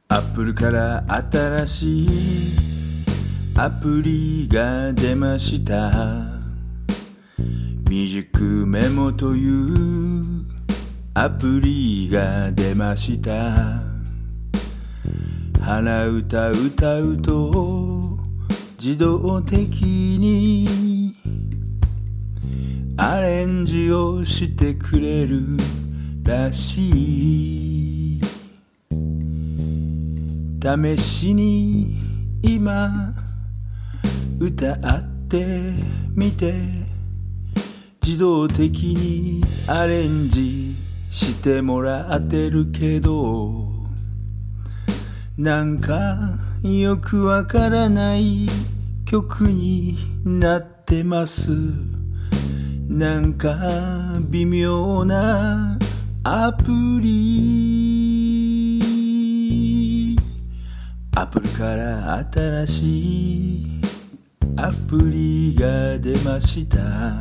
アップルから新しいアプリが出ました。ミュージックメモというアプリが出ました。鼻歌歌うと自動的にアレンジをしてくれるらしい。試しに今歌ってみて、自動的にアレンジしてもらってるけど、なんかよくわからない曲になってます。なんか微妙なアプリ。アップルから新しいアプリが出ました。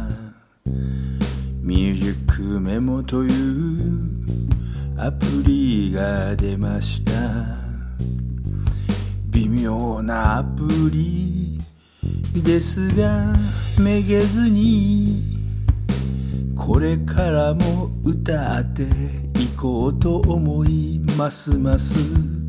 ミュージックメモというアプリが出ました。微妙なアプリですがめげずにこれからも歌っていこうと思います。